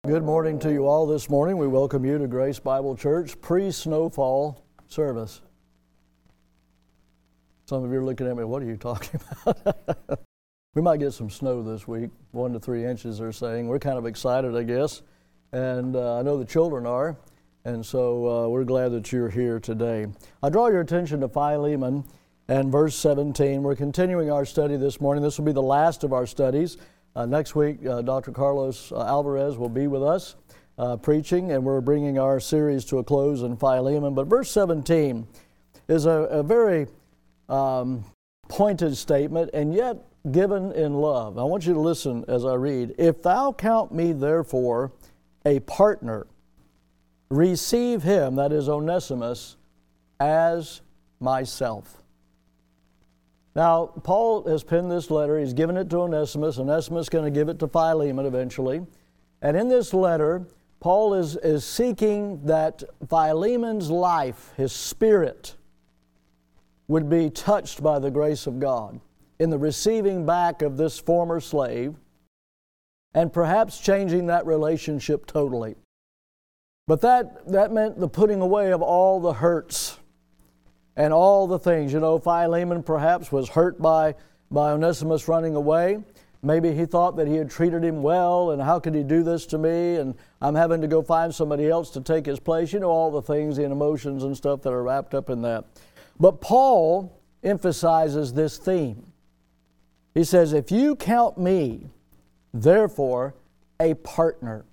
Good morning to you all this morning. We welcome you to Grace Bible Church pre-snowfall service. Some of you are looking at me, what are you talking about? We might get some snow this week, 1 to 3 inches they're saying. We're kind of excited, I guess, and I know the children are, and so we're glad that you're here today. I draw your attention to Philemon and verse 17. We're continuing our study this morning. This will be the last of our studies. Next week, Dr. Carlos Alvarez will be with us preaching, and we're bringing our series to a close in Philemon. But verse 17 is a very pointed statement, and yet given in love. I want you to listen as I read. If thou count me therefore a partner, receive him, that is Onesimus, as myself. Now, Paul has penned this letter. He's given it to Onesimus. Onesimus is going to give it to Philemon eventually. And in this letter, Paul is seeking that Philemon's life, his spirit, would be touched by the grace of God in the receiving back of this former slave and perhaps changing that relationship totally. But that meant the putting away of all the hurts and all the things. You know, Philemon perhaps was hurt by Onesimus running away. Maybe he thought that he had treated him well, and how could he do this to me, and I'm having to go find somebody else to take his place. You know, all the things and emotions and stuff that are wrapped up in that. But Paul emphasizes this theme. He says, if you count me, therefore, a partner,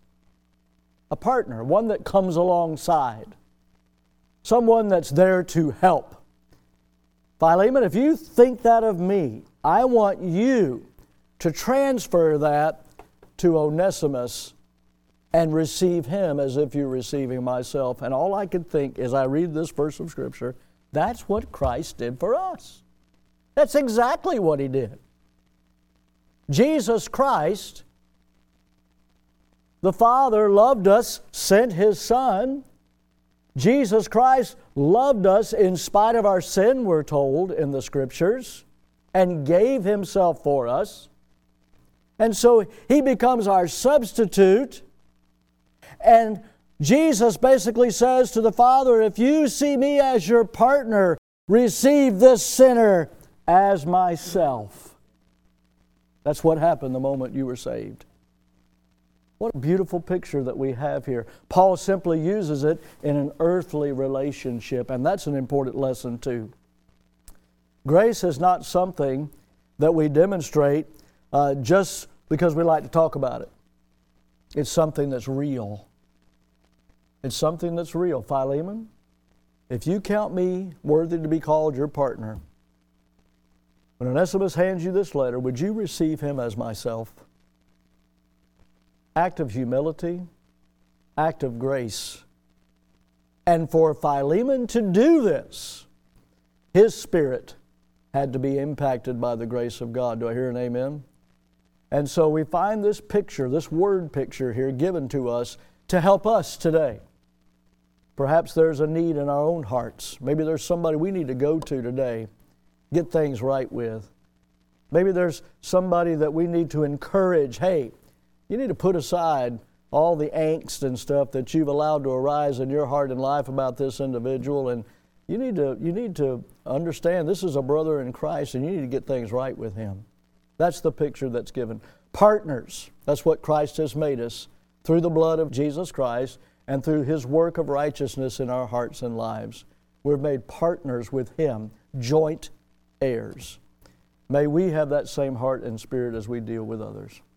one that comes alongside, someone that's there to help. Philemon, if you think that of me, I want you to transfer that to Onesimus and receive him as if you're receiving myself. And all I could think as I read this verse of Scripture, that's what Christ did for us. That's exactly what He did. Jesus Christ, the Father loved us, sent His Son. Jesus Christ loved us in spite of our sin, we're told in the Scriptures, and gave Himself for us. And so He becomes our substitute. And Jesus basically says to the Father, if you see me as your partner, receive this sinner as myself. That's what happened the moment you were saved. What a beautiful picture that we have here. Paul simply uses it in an earthly relationship, and that's an important lesson too. Grace is not something that we demonstrate just because we like to talk about it. It's something that's real. It's something that's real. Philemon, if you count me worthy to be called your partner, when Onesimus hands you this letter, would you receive him as myself? Act of humility, act of grace. And for Philemon to do this, his spirit had to be impacted by the grace of God. Do I hear an amen? And so we find this picture, this word picture here given to us to help us today. Perhaps there's a need in our own hearts. Maybe there's somebody we need to go to today, get things right with. Maybe there's somebody that we need to encourage, hey, you need to put aside all the angst and stuff that you've allowed to arise in your heart and life about this individual, and you need to understand this is a brother in Christ, and you need to get things right with him. That's the picture that's given. Partners, that's what Christ has made us through the blood of Jesus Christ and through His work of righteousness in our hearts and lives. We're made partners with Him, joint heirs. May we have that same heart and spirit as we deal with others.